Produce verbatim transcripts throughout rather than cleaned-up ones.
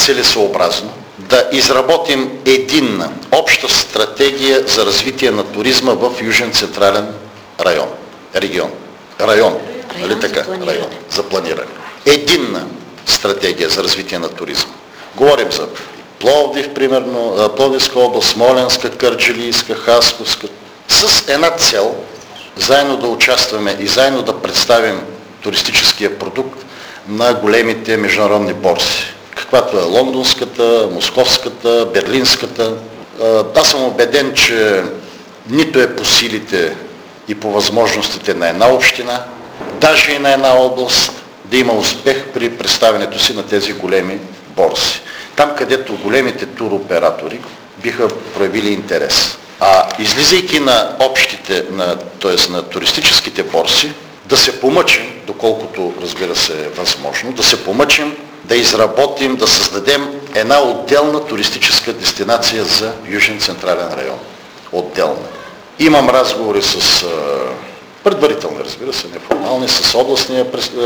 целесообразно да изработим единна обща стратегия за развитие на туризма в Южен централен район. Регион. Район. Нали така? Район. За планиране. Единна стратегия за развитие на туризма. Говорим за Пловдив, примерно, Пловдивска област, Смолянска, Кърджалийска, Хасковска, с една цел, заедно да участваме и заедно да представим туристическия продукт на големите международни борси, каквато е лондонската, московската, берлинската. Аз съм убеден, че нито е по силите и по възможностите на една община, даже и на една област, да има успех при представянето си на тези големи борси. Там, където големите туроператори биха проявили интерес. А излизайки на общите, на, т.е. на туристическите борси, да се помъчим, доколкото разбира се е възможно, да се помъчим да изработим, да създадем една отделна туристическа дестинация за Южен централен район. Отделна. Имам разговори с предварителни, разбира се, неформални, с областния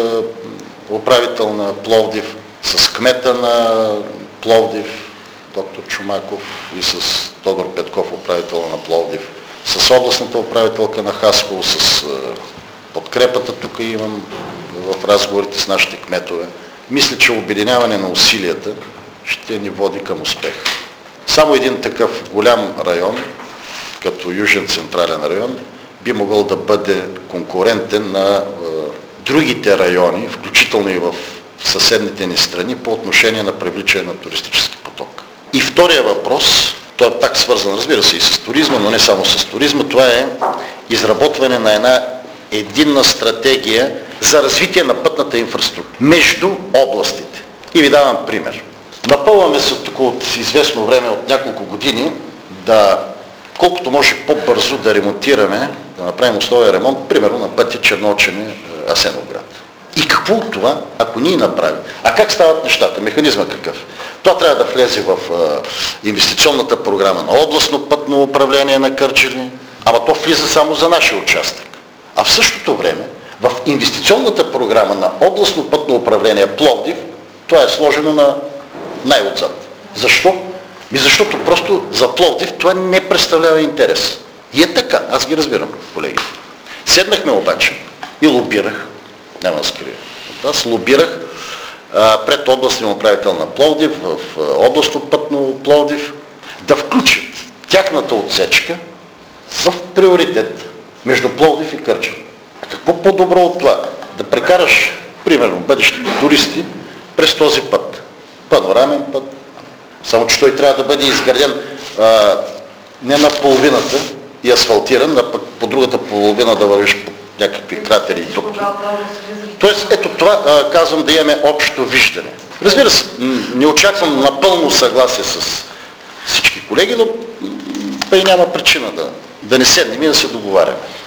управител на Пловдив, с кмета на Пловдив, доктор Чумаков, и с Тодор Петков, управител на Пловдив, с областната управителка на Хасково, с подкрепата тук имам в разговорите с нашите кметове. Мисля, че обединяване на усилията ще ни води към успех. Само един такъв голям район, като Южен централен район, би могъл да бъде конкурентен на е, другите райони, включително и в съседните ни страни, по отношение на привличане на туристически поток. И втория въпрос, той е пак свързан, разбира се, и с туризма, но не само с туризма, това е изработване на една единна стратегия за развитие на пътната инфраструктура между областите. И ви давам пример. Напълваме се тук от известно време, от няколко години, да колкото може по-бързо да ремонтираме, да направим условия ремонт, примерно на пътя Черноочене-Асеновград. И какво от това, ако ние направим? А как стават нещата? Механизма какъв? Това трябва да влезе в а, инвестиционната програма на областно пътно управление на Кърджали, ама то влиза само за нашия участък. А в същото време, в инвестиционната програма на областно пътно управление Пловдив, това е сложено на най-отзад. Защо? И защото просто за Пловдив това не представлява интерес. И е така, аз ги разбирам, колеги. Седнахме обаче и лобирах, няма да скрия, аз лобирах а, пред областния управител на Пловдив, в а, областно пътно Пловдив, да включат тяхната отсечка в приоритет между Пловдив и Кърджали. А какво по-добро от това? Да прекараш, примерно, бъдещите туристи през този път. Панорамен път. Само че той трябва да бъде изграден а, не на половината и асфалтиран, а пък по другата половина да вървиш по някакви кратери и дупки. Тоест, ето това а, казвам, да имаме общо виждане. Разбира се, не очаквам напълно съгласие с всички колеги, но и няма причина да, да не седнем и да се договаряме.